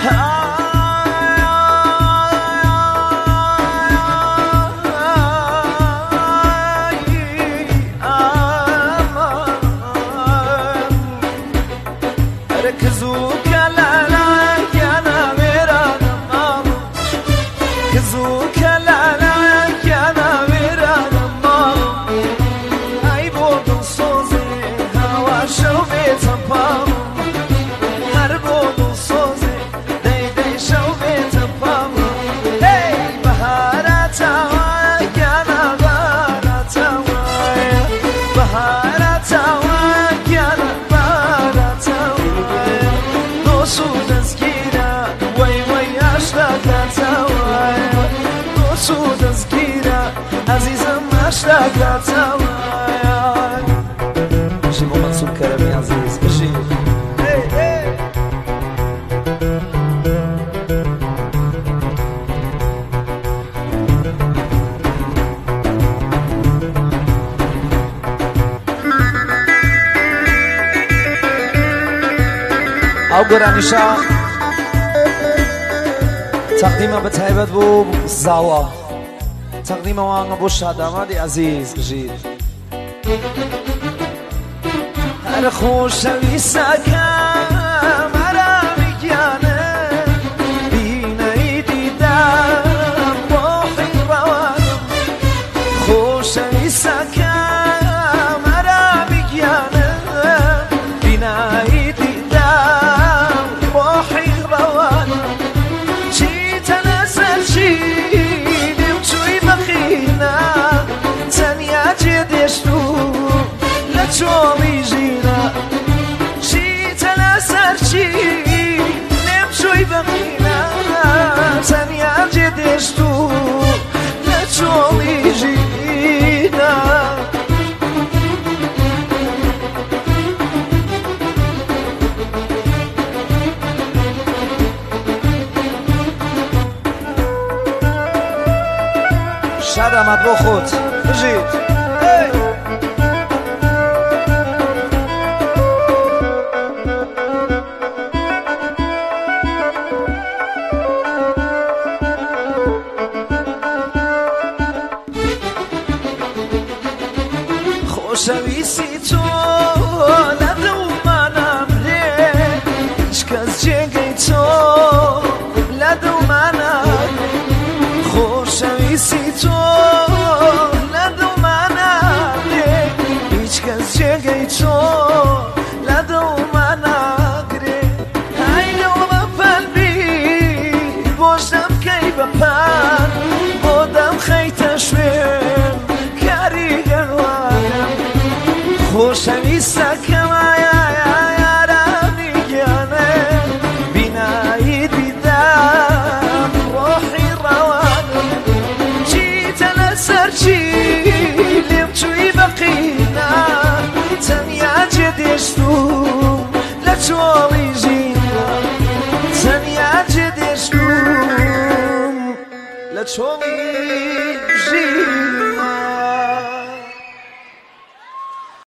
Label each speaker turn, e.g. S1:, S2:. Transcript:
S1: عزيزم اشتاق لتوايا ماشي مو منصور كرمي عزيز ماشي او گرانیشا تقديمه بتهيبت بو زاوه تقديمه وانا بو شادامادي عزيز بجيد هر خوش ويساكا مرا بيانا بينا يديدام روحي روانم خوش ويساكا مرا بيانا بينا يديدام روحي روانم شي تنسل شي چۆڵی ژینە شیتە لەسەر چی نێمچووی بەقینە تەنیا جێ دێشت و لە چۆڵی ژینە شاد ئەمەد بۆ خۆت بژیت